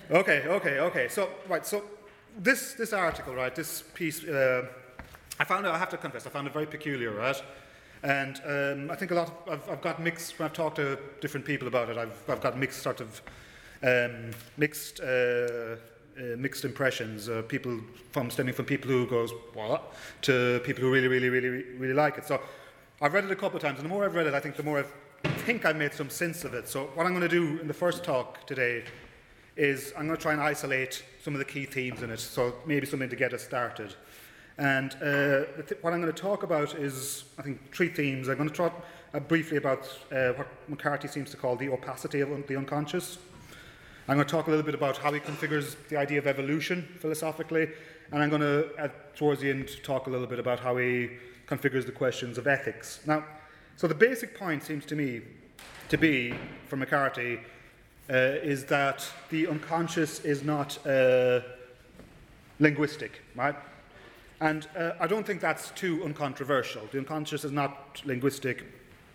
Okay. So this article, right, this piece, I have to confess, I found it very peculiar, right? And I think I've got mixed, when I've talked to different people about it, I've got mixed sort of, mixed impressions, people stemming from people who goes, what? To people who really like it. So I've read it a couple of times, and the more I've read it, I think the more I think I've made some sense of it. So what I'm going to do in the first talk today is I'm going to try and isolate some of the key themes in it, so maybe something to get us started. And what I'm going to talk about is, I think, three themes. I'm going to talk briefly about what McCarthy seems to call the opacity of the unconscious. I'm going to talk a little bit about how he configures the idea of evolution philosophically, and I'm going to, towards the end, talk a little bit about how he configures the questions of ethics. Now, so the basic point seems to me to be, for McCarthy, is that the unconscious is not linguistic, right? And I don't think that's too uncontroversial. The unconscious is not linguistic.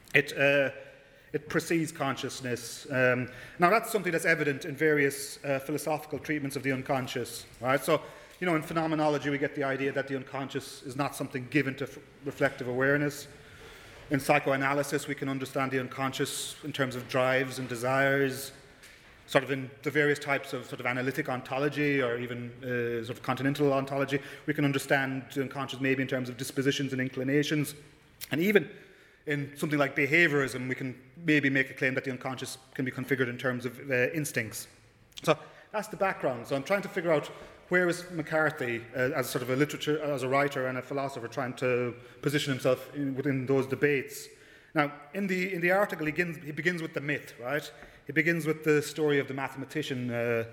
It precedes consciousness. Now, that's something that's evident in various philosophical treatments of the unconscious, right? So, in phenomenology, we get the idea that the unconscious is not something given to reflective awareness. In psychoanalysis, we can understand the unconscious in terms of drives and desires. Sort of in the various types of sort of analytic ontology, or even sort of continental ontology, we can understand the unconscious maybe in terms of dispositions and inclinations. And even in something like behaviorism, we can maybe make a claim that the unconscious can be configured in terms of instincts. So that's the background. So I'm trying to figure out where is McCarthy, as sort of a literature, as a writer and a philosopher, trying to position himself within those debates. Now, in the article, he begins with the myth, right? He begins with the story of the mathematician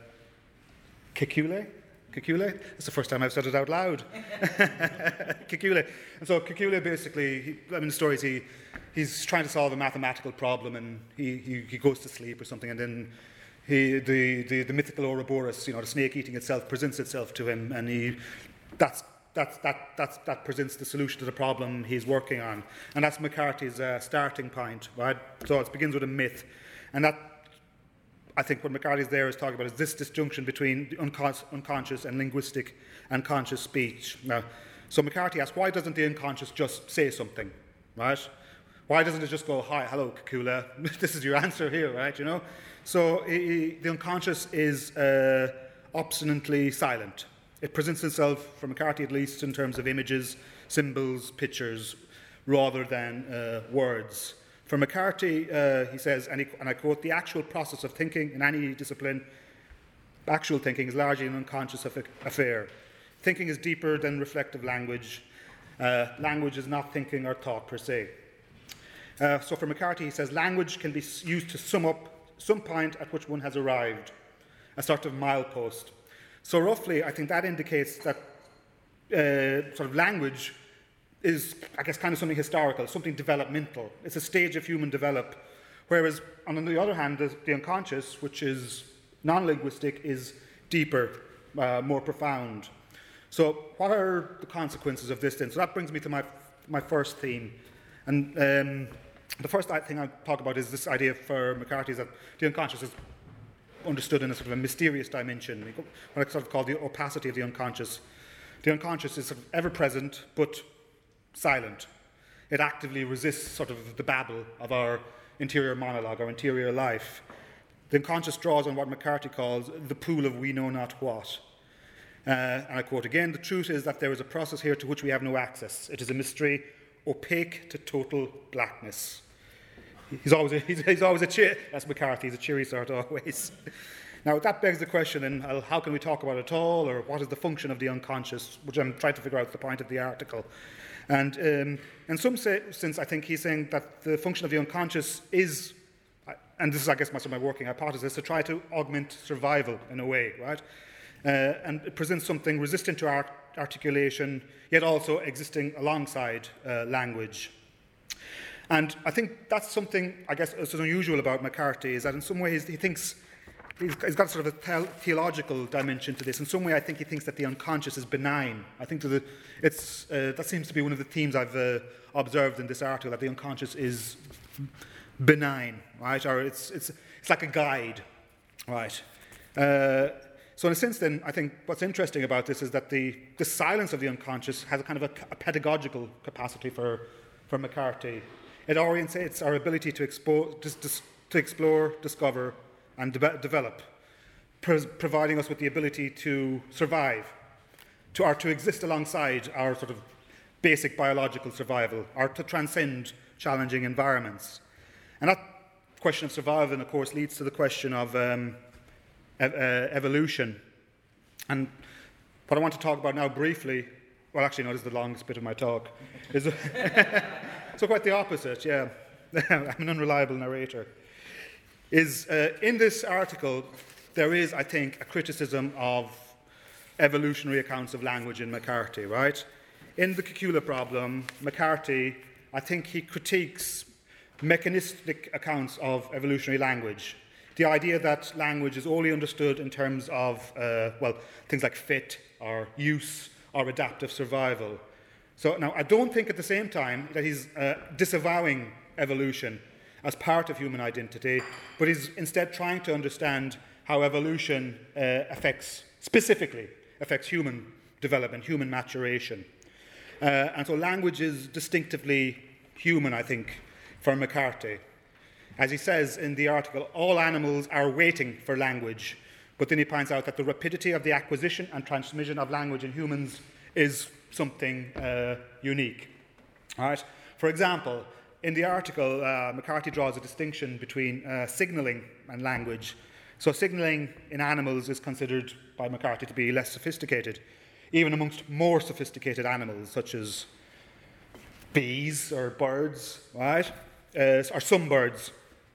Kekule. Kekule? That's the first time I've said it out loud. Kekule. And so Kekule basically, the story is he's trying to solve a mathematical problem, and he goes to sleep or something, and then the mythical Ouroboros, the snake eating itself, presents itself to him, and that presents the solution to the problem he's working on. And that's McCarthy's starting point, right? So it begins with a myth. And that, I think what McCarthy's there is talking about is this disjunction between the unconscious and linguistic and conscious speech. Now, so McCarthy asks, why doesn't the unconscious just say something, right? Why doesn't it just go, hi, hello, Kekule, this is your answer here, right, So the unconscious is obstinately silent. It presents itself, for McCarthy at least, in terms of images, symbols, pictures, rather than words. For McCarthy, he says, and I quote, the actual process of thinking in any discipline, actual thinking is largely an unconscious affair. Thinking is deeper than reflective language. Language is not thinking or thought per se. So for McCarthy, he says, language can be used to sum up some point at which one has arrived, a sort of milepost. So roughly, I think that indicates that sort of language is, I guess, kind of something historical, something developmental. It's a stage of human develop. Whereas, on the other hand, the unconscious, which is non-linguistic, is deeper, more profound. So what are the consequences of this then? So that brings me to my first theme. And the first thing I'll talk about is this idea for McCarthy is that the unconscious is understood in a sort of a mysterious dimension, what I sort of call the opacity of the unconscious. The unconscious is sort of ever-present, but silent. It actively resists sort of the babble of our interior monologue, our interior life. The unconscious draws on what McCarthy calls the pool of we know not what. And I quote again, the truth is that there is a process here to which we have no access. It is a mystery, opaque to total blackness. He's always a cheer. That's McCarthy. He's a cheery sort always. Now that begs the question: then, how can we talk about it at all, or what is the function of the unconscious? Which I'm trying to figure out the point of the article. And in some sense, I think he's saying that the function of the unconscious is, and this is, I guess, much of my working hypothesis, to try to augment survival in a way, right? And it presents something resistant to articulation, yet also existing alongside language. And I think that's something, I guess, is unusual about McCarthy, is that in some ways he thinks, he's got sort of a theological dimension to this. In some way, I think he thinks that the unconscious is benign. I think that seems to be one of the themes I've observed in this article, that the unconscious is benign, right? Or it's like a guide, right? So in a sense then, I think what's interesting about this is that the silence of the unconscious has a kind of a pedagogical capacity for McCarthy. It orientates our ability to explore, discover, and develop, providing us with the ability to survive, to exist alongside our sort of basic biological survival, or to transcend challenging environments. And that question of survival, of course, leads to the question of evolution. And what I want to talk about now briefly, well, actually, no, this is the longest bit of my talk, is so quite the opposite, yeah. I'm an unreliable narrator. Is in this article, there is, I think, a criticism of evolutionary accounts of language in McCarthy, right? In The Kekula Problem, McCarthy, I think he critiques mechanistic accounts of evolutionary language. The idea that language is only understood in terms of, things like fit or use or adaptive survival. So now, I don't think at the same time that he's disavowing evolution as part of human identity, but he's instead trying to understand how evolution specifically affects human development, human maturation. And so language is distinctively human, I think, for McCarthy. As he says in the article, all animals are waiting for language, but then he points out that the rapidity of the acquisition and transmission of language in humans is something unique. All right? For example, in the article, McCarthy draws a distinction between signalling and language. So signalling in animals is considered by McCarthy to be less sophisticated, even amongst more sophisticated animals, such as bees or birds, right? Or some birds.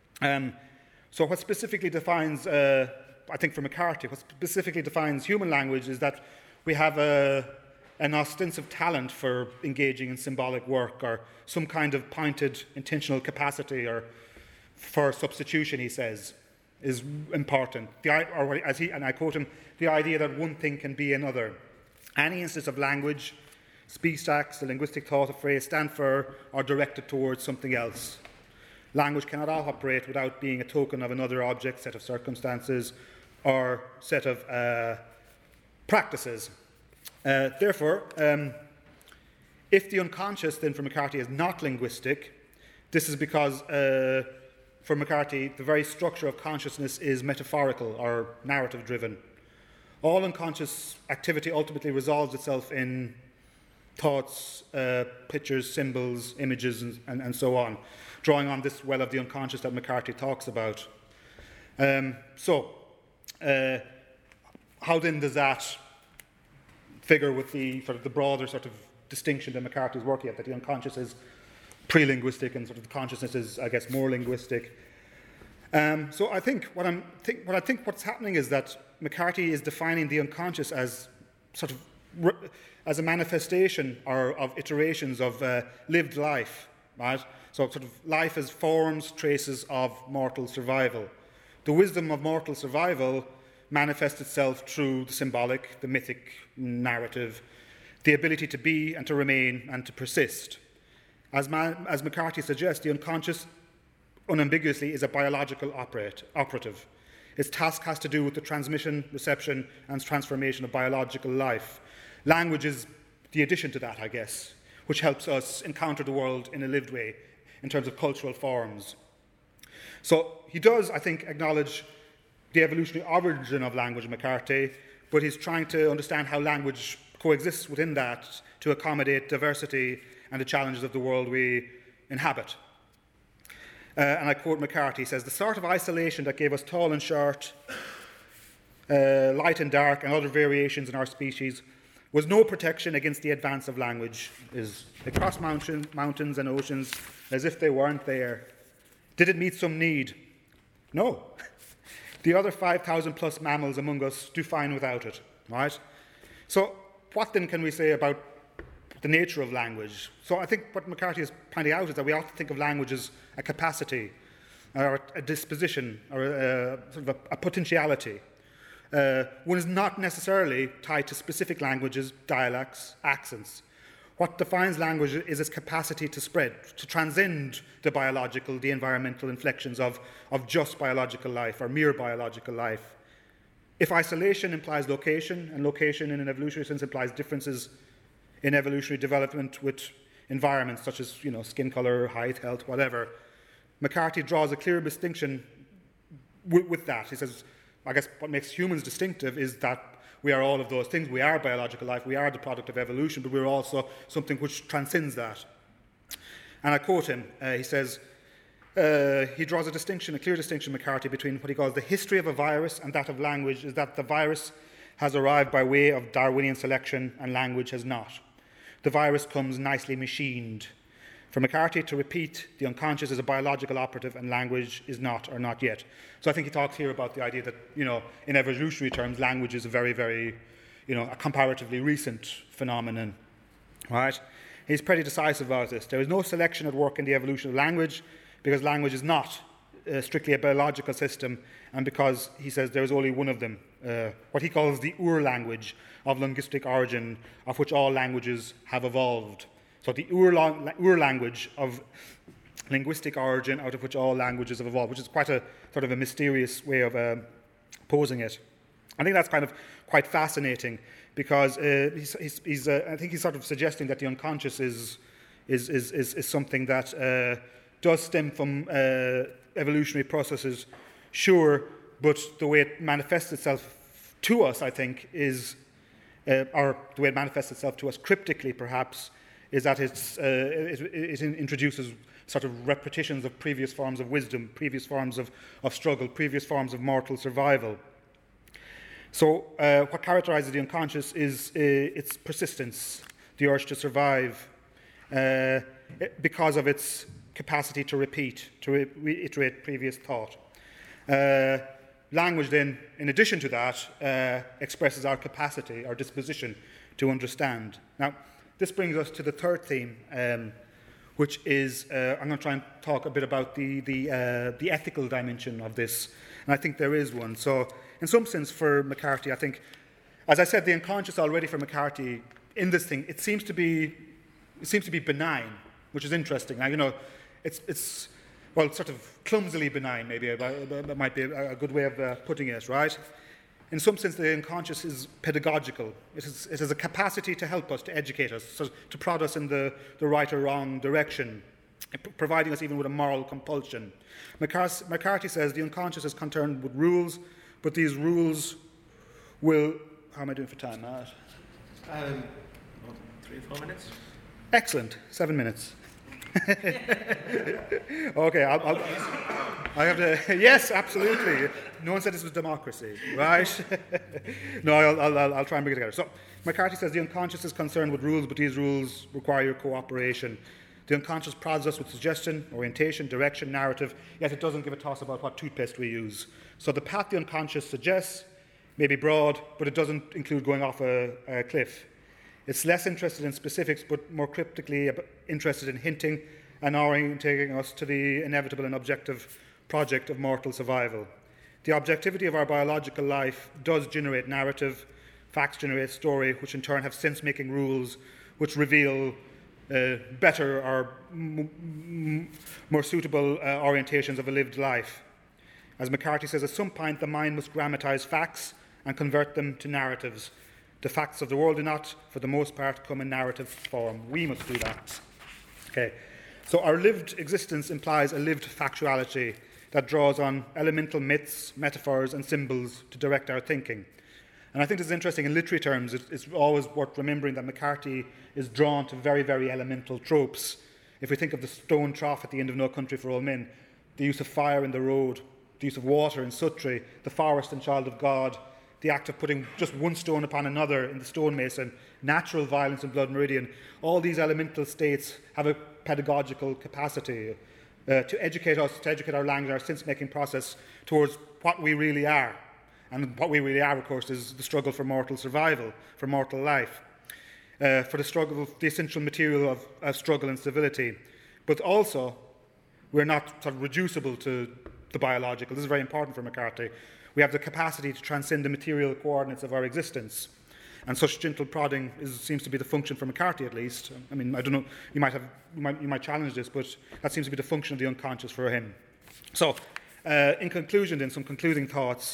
So what specifically defines, I think for McCarthy, what specifically defines human language is that we have an ostensive talent for engaging in symbolic work or some kind of pointed intentional capacity or for substitution, he says, is important. And I quote him, the idea that one thing can be another. Any instance of language, speech stacks, the linguistic thought of phrase stand for or directed towards something else. Language cannot operate without being a token of another object, set of circumstances, or set of practices. Therefore, if the unconscious, then for McCarthy, is not linguistic, this is because, for McCarthy, the very structure of consciousness is metaphorical or narrative-driven. All unconscious activity ultimately resolves itself in thoughts, pictures, symbols, images, and so on, drawing on this well of the unconscious that McCarthy talks about. How then does that figure with the sort of the broader sort of distinction that McCarthy is working at, that the unconscious is pre-linguistic and sort of the consciousness is, I guess, more linguistic? So I think what's happening is that McCarthy is defining the unconscious as sort of as a manifestation or of iterations of lived life, right? So sort of life as forms, traces of mortal survival. The wisdom of mortal survival manifests itself through the symbolic, the mythic narrative, the ability to be and to remain and to persist. As McCarthy suggests, the unconscious unambiguously is a biological operative. Its task has to do with the transmission, reception, and transformation of biological life. Language is the addition to that, I guess, which helps us encounter the world in a lived way in terms of cultural forms. So he does, I think, acknowledge the evolutionary origin of language, McCarthy, but he's trying to understand how language coexists within that to accommodate diversity and the challenges of the world we inhabit. And I quote McCarthy, he says, "The sort of isolation that gave us tall and short, light and dark, and other variations in our species was no protection against the advance of language. It crossed mountains and oceans as if they weren't there. Did it meet some need? No. The other 5,000 plus mammals among us do fine without it, right? So what then can we say about the nature of language? So I think what McCarthy is pointing out is that we ought to think of language as a capacity or a disposition or sort of a potentiality. One is not necessarily tied to specific languages, dialects, accents. What defines language is its capacity to spread, to transcend the biological, the environmental inflections of just biological life or mere biological life. if isolation implies location, and location in an evolutionary sense implies differences in evolutionary development with environments such as, skin color, height, health, whatever, McCarthy draws a clear distinction with that. He says, I guess what makes humans distinctive is that we are all of those things. We are biological life, we are the product of evolution, but we're also something which transcends that. And I quote him, he says, he draws a clear distinction, McCarthy, between what he calls the history of a virus and that of language, is that the virus has arrived by way of Darwinian selection and language has not. The virus comes nicely machined. For McCarthy to repeat the unconscious is a biological operative and language is not, or not yet. So I think he talks here about the idea that, in evolutionary terms, language is a very, very, a comparatively recent phenomenon, right? He's pretty decisive about this. There is no selection at work in the evolution of language because language is not strictly a biological system, and because, he says, there is only one of them, what he calls the Ur-language of linguistic origin, of which all languages have evolved. So the Ur-language of linguistic origin out of which all languages have evolved, which is quite a sort of a mysterious way of posing it. I think that's kind of quite fascinating because I think he's sort of suggesting that the unconscious is something that does stem from evolutionary processes, sure, but the way it manifests itself to us, I think, is, or the way it manifests itself to us cryptically, perhaps, is that it introduces sort of repetitions of previous forms of wisdom, previous forms of struggle, previous forms of mortal survival. So what characterizes the unconscious is its persistence, the urge to survive, because of its capacity to repeat, to reiterate previous thought. Language then, in addition to that, expresses our capacity, our disposition to understand. Now, this brings us to the third theme, which is, I'm going to try and talk a bit about the ethical dimension of this, and I think there is one. So, in some sense, for McCarthy, I think, as I said, the unconscious already for McCarthy in this thing, it seems to be benign, which is interesting. Now, it's sort of clumsily benign, maybe that might be a good way of putting it, right? In some sense, the unconscious is pedagogical. It has a capacity to help us, to educate us, so to prod us in the right or wrong direction, providing us even with a moral compulsion. McCarthy says the unconscious is concerned with rules, but these rules will... How am I doing for time, Matt? 3 or 4 minutes. Excellent. 7 minutes. Okay, I have to. Yes, absolutely. No one said this was democracy, right? No, I'll try and bring it together. So, McCarthy says the unconscious is concerned with rules, but these rules require your cooperation. The unconscious prods us with suggestion, orientation, direction, narrative, yet it doesn't give a toss about what toothpaste we use. So the path the unconscious suggests may be broad, but it doesn't include going off a cliff. It's less interested in specifics, but more cryptically interested in hinting and orientating us to the inevitable and objective project of mortal survival. The objectivity of our biological life does generate narrative, facts generate story, which in turn have sense-making rules, which reveal better or more suitable orientations of a lived life. As McCarthy says, at some point the mind must grammatize facts and convert them to narratives. The facts of the world do not, for the most part, come in narrative form. We must do that. Okay. So our lived existence implies a lived factuality that draws on elemental myths, metaphors, and symbols to direct our thinking. And I think this is interesting in literary terms. It's always worth remembering that McCarthy is drawn to very, very elemental tropes. If we think of the stone trough at the end of No Country for Old Men, the use of fire in the road, the use of water in Suttree, the forest and Child of God, the act of putting just one stone upon another in the stonemason, natural violence in Blood Meridian, all these elemental states have a pedagogical capacity to educate us, to educate our language, our sense-making process towards what we really are. And what we really are, of course, is the struggle for mortal survival, for mortal life, for the struggle, the essential material of struggle and civility. But also, we're not sort of reducible to the biological. This is very important for McCarthy. We have the capacity to transcend the material coordinates of our existence. And such gentle prodding seems to be the function for McCarthy, at least. I mean, I don't know, you might challenge this, but that seems to be the function of the unconscious for him. So, in conclusion then, some concluding thoughts.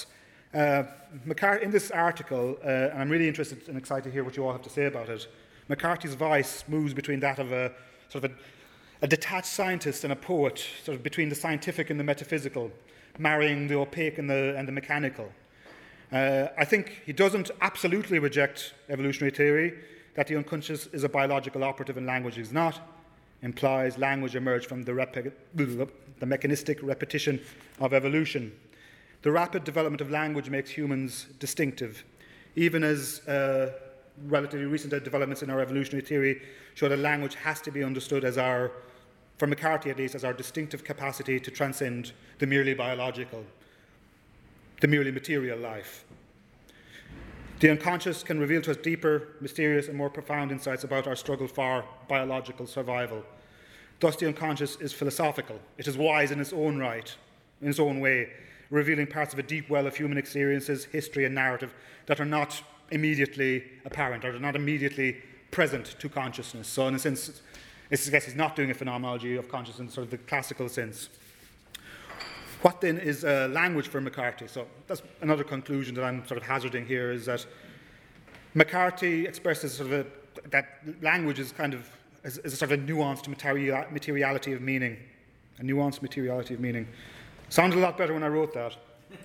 In this article, and I'm really interested and excited to hear what you all have to say about it, McCarthy's voice moves between that of a sort of a detached scientist and a poet, sort of between the scientific and the metaphysical, marrying the opaque and the mechanical. I think he doesn't absolutely reject evolutionary theory, that the unconscious is a biological operative and language is not, implies language emerged from the mechanistic repetition of evolution. The rapid development of language makes humans distinctive, even as relatively recent developments in our evolutionary theory show that language has to be understood as our, for McCarthy at least, as our distinctive capacity to transcend the merely biological, the merely material life. The unconscious can reveal to us deeper, mysterious, and more profound insights about our struggle for biological survival. Thus, the unconscious is philosophical. It is wise in its own right, in its own way, revealing parts of a deep well of human experiences, history, and narrative that are not immediately apparent or are not immediately present to consciousness. So, in a sense, I guess he's not doing a phenomenology of consciousness in sort of the classical sense. What then is language for McCarthy? So that's another conclusion that I'm sort of hazarding here, is that McCarthy expresses sort of that language is kind of is a sort of a nuanced materiality of meaning, a nuanced materiality of meaning. Sounded a lot better when I wrote that.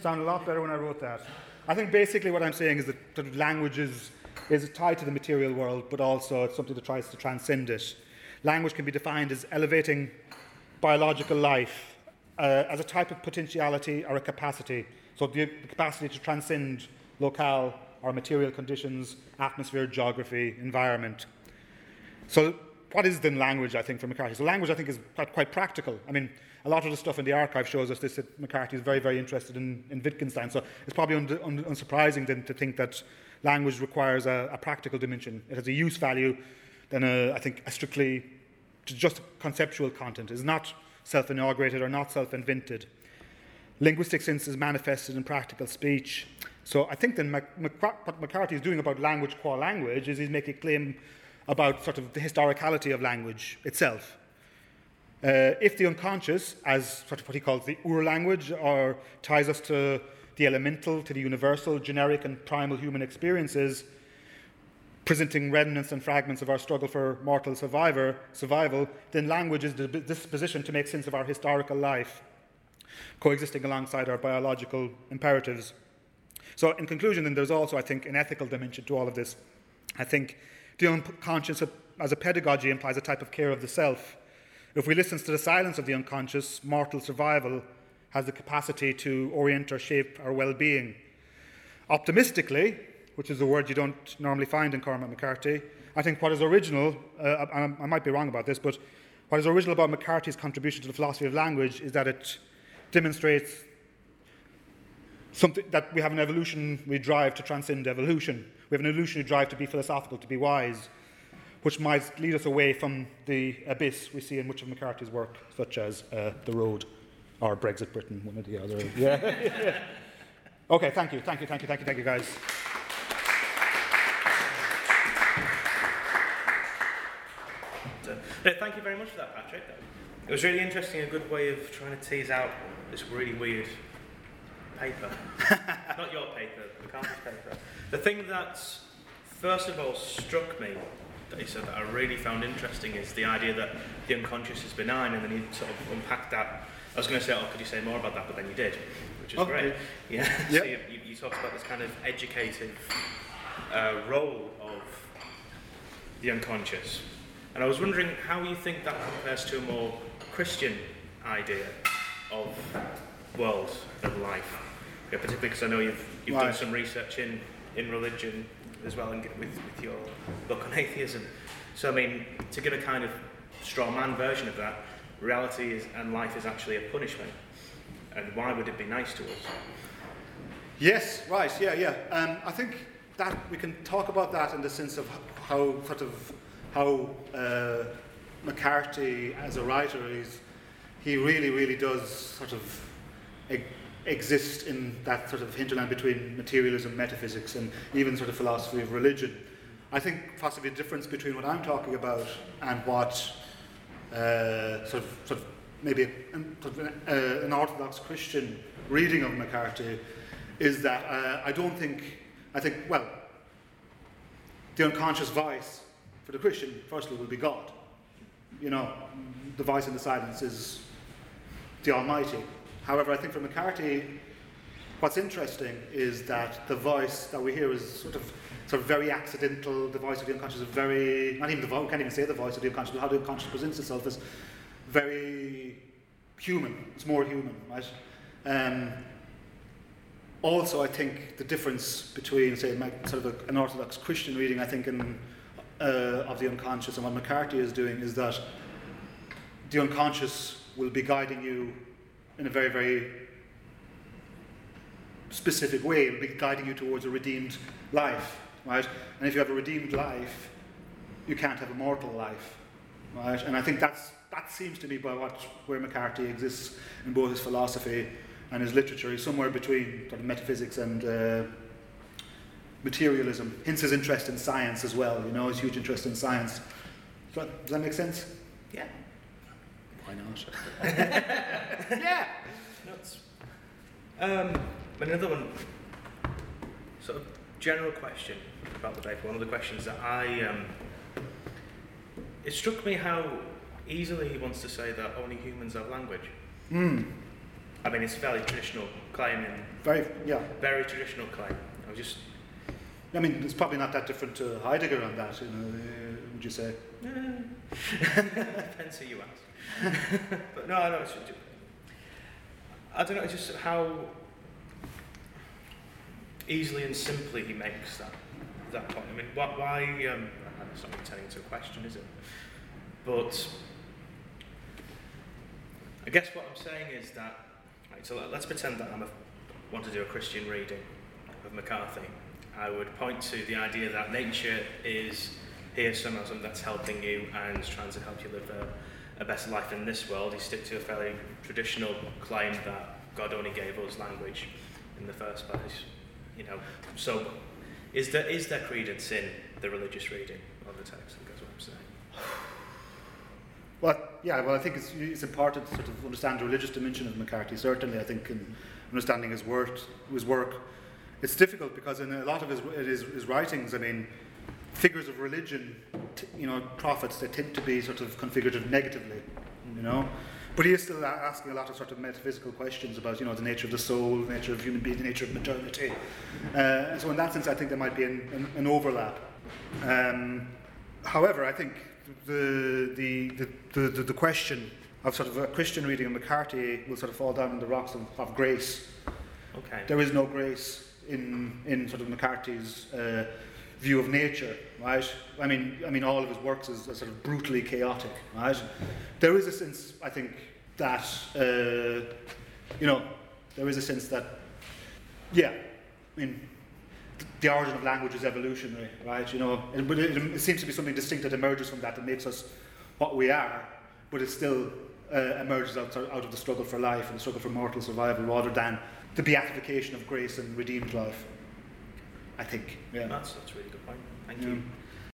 I think basically what I'm saying is that sort of language is tied to the material world, but also it's something that tries to transcend it. Language can be defined as elevating biological life as a type of potentiality or a capacity. So the capacity to transcend locale or material conditions, atmosphere, geography, environment. So what is then language, I think, for McCarthy? So language, I think, is quite practical. I mean, a lot of the stuff in the archive shows us this, that McCarthy is very, very interested in Wittgenstein. So it's probably unsurprising then to think that language requires a practical dimension. It has a use value than, I think, a strictly just conceptual content. It's not self-inaugurated or not self-invented. Linguistic sense is manifested in practical speech. So I think then what McCarthy is doing about language qua language is he's making a claim about sort of the historicality of language itself. If the unconscious, as sort of what he calls the ur-language, or ties us to the elemental, to the universal, generic and primal human experiences, presenting remnants and fragments of our struggle for mortal survival, then language is the disposition to make sense of our historical life, coexisting alongside our biological imperatives. So in conclusion, then, there's also, I think, an ethical dimension to all of this. I think the unconscious as a pedagogy implies a type of care of the self. If we listen to the silence of the unconscious, mortal survival has the capacity to orient or shape our well-being. Optimistically, which is a word you don't normally find in Cormac McCarthy, I think what is original, and I might be wrong about this, but what is original about McCarthy's contribution to the philosophy of language is that it demonstrates something, that we have an evolutionary drive to transcend evolution. We have an evolutionary drive to be philosophical, to be wise, which might lead us away from the abyss we see in much of McCarthy's work, such as The Road or Brexit Britain, one or the other. Yeah. Okay, thank you, guys. Thank you very much for that, Patrick. It was really interesting, a good way of trying to tease out this really weird paper. Not your paper, McCarthy's paper. The thing that first of all struck me that he said that I really found interesting is the idea that the unconscious is benign, and then he sort of unpacked that. I was going to say, could you say more about that? But then you did, which is great. Yeah. Yep. So you talked about this kind of educative role of the unconscious. And I was wondering how you think that compares to a more Christian idea of world and life. Yeah, particularly because I know you've done some research in religion as well, and with your book on atheism. So I mean, to give a kind of straw man version of that, reality and life is actually a punishment. And why would it be nice to us? Yes, right, yeah. I think that we can talk about that in the sense of how McCarthy, as a writer, he really does sort of exist in that sort of hinterland between materialism, metaphysics, and even sort of philosophy of religion. I think possibly the difference between what I'm talking about and what sort of maybe an Orthodox Christian reading of McCarthy is that I think, well, the unconscious voice for the Christian, firstly, will be God. You know, the voice in the silence is the Almighty. However, I think for McCarthy, what's interesting is that the voice that we hear is sort of very accidental. The voice of the unconscious is very, not even the voice, we can't even say the voice of the unconscious, but how the unconscious presents itself is very human. It's more human, right? Also, I think the difference between, say, sort of an Orthodox Christian reading, I think, of the unconscious and what McCarthy is doing is that the unconscious will be guiding you in a very, very specific way. It will be guiding you towards a redeemed life, right? And if you have a redeemed life, you can't have a mortal life, right? And I think that seems to be where McCarthy exists in both his philosophy and his literature. He's somewhere between sort of metaphysics and materialism. Hence his interest in science as well. You know, his huge interest in science. Does that make sense? Yeah. Why not? Yeah. Nuts. Another one, sort of general question about the paper. One of the questions that it struck me how easily he wants to say that only humans have language. I mean, it's a fairly traditional claim. Very traditional claim. I mean, it's probably not that different to Heidegger on that, would you say? Depends who you ask. But no, I don't know, just how easily and simply he makes that point. I mean, why that's not really turning into a question, is it? But I guess what I'm saying is that, right, so let's pretend that I want to do a Christian reading of McCarthy. I would point to the idea that nature is here somehow, something that's helping you and trying to help you live a better life in this world. You stick to a fairly traditional claim that God only gave us language in the first place. You know, so is there credence in the religious reading of the text? I think that's what I'm saying. Well, I think it's important to sort of understand the religious dimension of McCarthy. Certainly, I think in understanding his work, it's difficult because in a lot of his writings, I mean, figures of religion, prophets, they tend to be sort of configured negatively, you know. But he is still asking a lot of sort of metaphysical questions about, the nature of the soul, the nature of human being, the nature of maternity. So in that sense, I think there might be an overlap. However, I think the question of sort of a Christian reading of McCarthy will sort of fall down on the rocks of grace. Okay. There is no grace in sort of McCarthy's view of nature, right? I mean, all of his works is sort of brutally chaotic, right? There is a sense, I think, that there is a sense that, the origin of language is evolutionary, right? But it seems to be something distinct that emerges from that makes us what we are, but it still emerges out of the struggle for life and the struggle for mortal survival, rather than the beatification of grace and redeemed life, I think. Yeah. That's a really good point. Thank you.